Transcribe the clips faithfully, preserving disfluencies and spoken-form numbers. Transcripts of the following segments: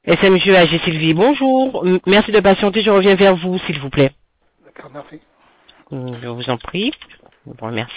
Et c'est Monsieur A G Sylvie, bonjour. M- Merci de patienter, je reviens vers vous, s'il vous plaît. D'accord, merci. Hum, Je vous en prie. Je vous remercie.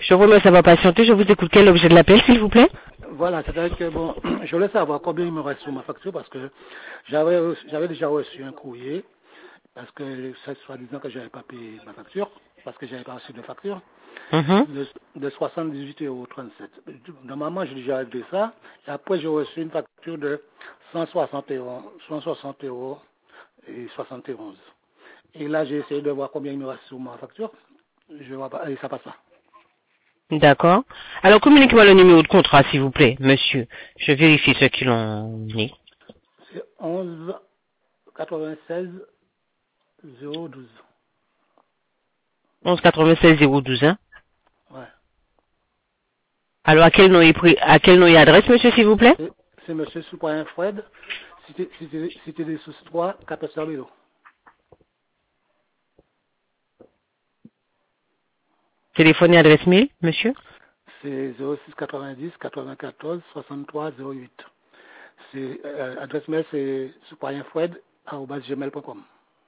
Je vous remercie d'avoir patienté. Je vous écoute. Quel objet de l'appel, s'il vous plaît? Voilà, c'est-à-dire que bon, je voulais savoir combien il me reste sur ma facture parce que j'avais j'avais déjà reçu un courrier parce que c'est soi-disant que j'avais pas payé ma facture parce que j'avais pas reçu de facture Mhm. de, de soixante-dix-huit euros trente-sept. Normalement, j'ai déjà réglé ça et après j'ai reçu une facture de cent soixante euros, cent soixante euros et soixante et onze. Et là, j'ai essayé de voir combien il me reste sur ma facture. Je vois pas, et ça passe pas. D'accord. Alors, communiquez-moi le numéro de contrat, s'il vous plaît, monsieur. Je vérifie ce qu'il en est. C'est onze quatre-vingt-seize zéro douze. onze quatre-vingt-seize zéro douze, hein. Ouais. Alors, à quel nom et prix- à quel nom et adresse, monsieur, s'il vous plaît? C'est c'est monsieur Soupoyen Fred, cité, cité, cité des Sousses trois, Cap-Saint-Bélo. Téléphone et adresse mail, monsieur? C'est zéro six quatre-vingt-dix quatre-vingt-quatorze soixante-trois zéro huit. C'est, euh, adresse mail, c'est soupoyenfred arobase gmail point com.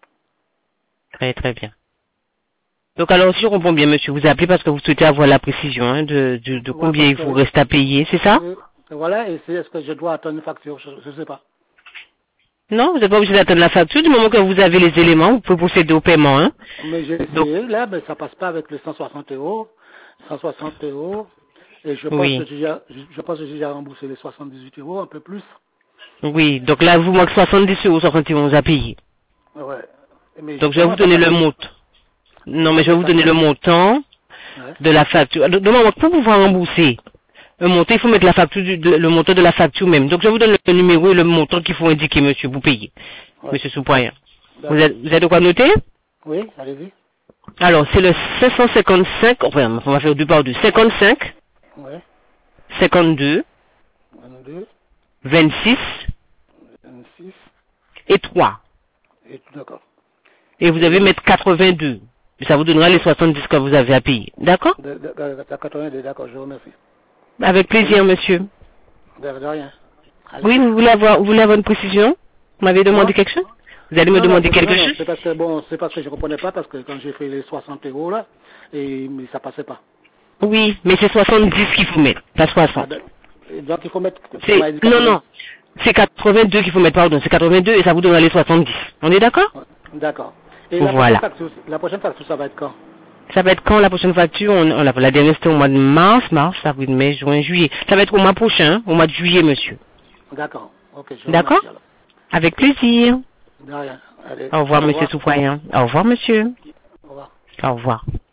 Très, très bien. Donc, alors, si je comprends bien, monsieur, vous appelez parce que vous souhaitez avoir la précision, hein, de, de, de Ouais, combien il parce vous que, reste à payer, c'est ça? euh, voilà, et c'est, est-ce que je dois attendre une facture? Je ne sais pas. Non, vous n'êtes pas obligé d'attendre la facture. Du moment que vous avez les éléments, vous pouvez procéder au paiement, hein. Mais j'ai Donc, essayé, là, mais ça passe pas avec les cent soixante euros. cent soixante euros. Et je pense oui. que j'ai déjà, je je pense que j'ai déjà remboursé les soixante-dix-huit euros, un peu plus. Oui. Donc là, vous manque soixante-dix euros soixante et onze à payer. Ouais. Mais Donc, je vais justement, vous ça donner le passe. montant. Non, mais Ouais, je vais mais vous ça donner passe. le montant Ouais. de la facture. Donc, normalement, pour pouvoir rembourser le montant, il faut mettre la facture, du- de- le montant de la facture même. Donc, je vous donne le numéro et le montant qu'il faut indiquer, monsieur, pour payer. Ouais. Monsieur Soupoyen. Vous D'accord. êtes, vous êtes de quoi noter? Oui, allez-y. Alors, c'est le cinq cent cinquante-cinq, enfin, on va faire deux par deux. cinquante-cinq, Ouais. cinquante-deux, vingt-deux, vingt-six vingt-six, et trois. et d'accord. Et vous Et devez le, mettre quatre-vingt-deux. Ça vous donnera les soixante-dix que vous avez à payer. D'accord? de, de, de, de quatre-vingt-deux, d'accord, je vous remercie. Avec Et le, plaisir, monsieur. de, de rien. Allez. Oui, vous voulez avoir, vous voulez avoir une précision? Vous m'avez demandé Comment? quelque chose? Vous allez me Non, non, demander c'est, quelque non, non, chose? c'est parce que bon, c'est parce que je comprenais pas parce que quand j'ai fait les soixante euros là, et mais ça passait pas. Oui, mais c'est soixante-dix qu'il faut mettre, pas Ah, soixante. de- et donc il faut mettre, tu C'est, m'as dit non, quatre-vingts. non. C'est quatre-vingt-deux qu'il faut mettre, pardon. C'est quatre-vingt-deux et ça vous donnera les soixante-dix. On est d'accord? Ouais, d'accord. Et la prochaine Voilà. facture, la prochaine facture, ça va être quand? Ça va être quand la prochaine facture? On, on, la, la dernière c'était au mois de mars, mars, avril, mai, juin, juillet. Ça va être au mois prochain, au mois de juillet, monsieur. D'accord. Ok, je vous D'accord? remercie alors. Avec plaisir. De rien. Allez, Au revoir, au monsieur revoir. Soupoyen. Au revoir, monsieur. Au revoir. Au revoir.